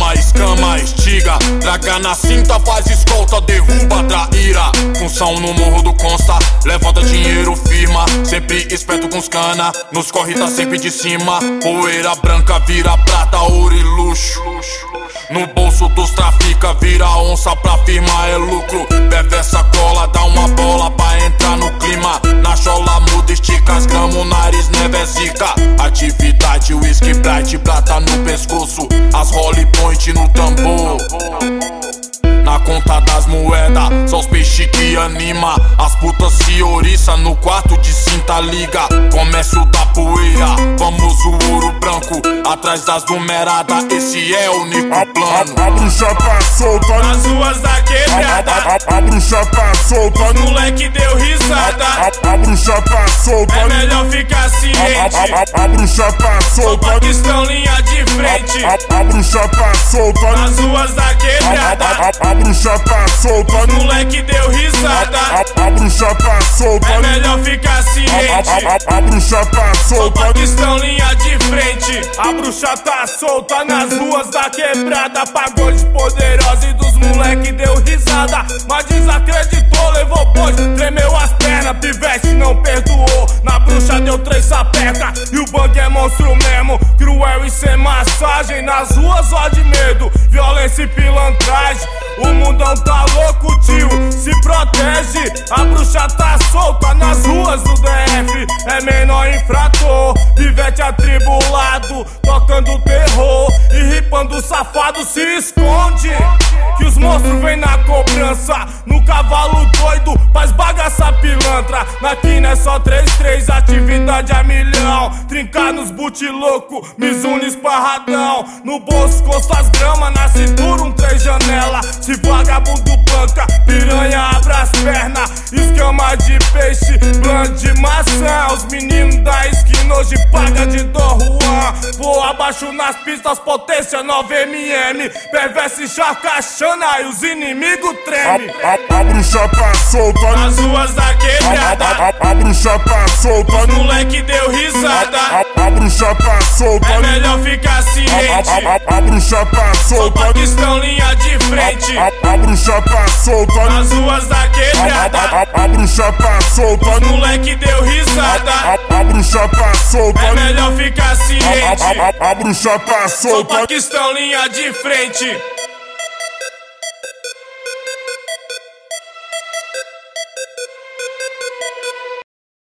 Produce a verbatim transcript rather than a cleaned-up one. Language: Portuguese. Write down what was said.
chama, escama, estiga. Draga na cinta, faz escolta, derruba, traíra. Função no morro do Consta, levanta dinheiro, firma. Sempre esperto com os cana, nos corre tá sempre de cima. Poeira branca vira prata, ouro e luxo. No bolso dos trafica, vira onça pra firma, é lucro. Bebe essa cola, dá uma bola pra entrar no clima. Na chola muda, estica as gramas, o nariz neve é zica. Atividade, whisky bright, prata no pescoço. As Holly Point no tambor. Na conta das moedas, só os peixes que anima. As putas se oriça no quarto de cinta liga. Comércio da poeira, famoso ouro branco. Atrás das numeradas, esse é o único plano. A, a, a bruxa tá solta nas ruas da quebrada. A, a, a, a bruxa tá solta. Os moleque deu risada. A, a, a bruxa tá solta. É melhor ficar ciente. A, a, a, a bruxa tá solta. Só Paquistão, linha de frente. A, a, a bruxa tá solta nas ruas da quebrada. A, a, a, a bruxa tá solta. Os moleque deu risada. A, a, a bruxa tá solta. É melhor ficar ciente. A, a, a, a bruxa tá Só solta. Paquistão, linha de frente. A bruxa tá solta nas ruas da quebrada. Pagode poderosa e dos moleque deu risada. Mas desacreditou, levou boi, tremeu as pernas. Pivete não perdoou, na bruxa deu três sapeca. E o bang é monstro mesmo, cruel e sem massagem. Nas ruas ó de medo, violência e pilantragem. O mundão tá louco, tio, se protege. A bruxa tá solta nas ruas do D F. É menor infrator, pivete atribulado, tocando terror e ripando safado se esconde. Que os monstros vêm na cobrança, no cavalo doido, faz bagaça pilantra. Na quina é só três três, atividade a milhão. Trincar nos boot louco, Mizuno esparradão. No bolso costa as gramas, na cintura um três janela. Se vagabundo banca, piranha abre as pernas. Escama de peixe, blan de maçã. Os meninos da esquina hoje paga de Dom Juan. Vou abaixo nas pistas, potência nove milímetros. Perverso e charcachana e os inimigos tremem. A, a, a bruxa tá solta nas ruas da quebrada. A, a, a, a bruxa tá solta. Os moleque deu risada. A, a, a bruxa tá solta. É melhor ficar ciente. A, a, a, a bruxa tá Só solta. Paquistão, linha de frente. A, a, a bruxa tá solta nas ruas da A, quebrada. a, a, a bruxa tá solta. Os moleque deu risada. A, a, a bruxa tá solta. É melhor ficar ciente. A, a, a, a bruxa tá Só solta. Paquistão, linha de frente.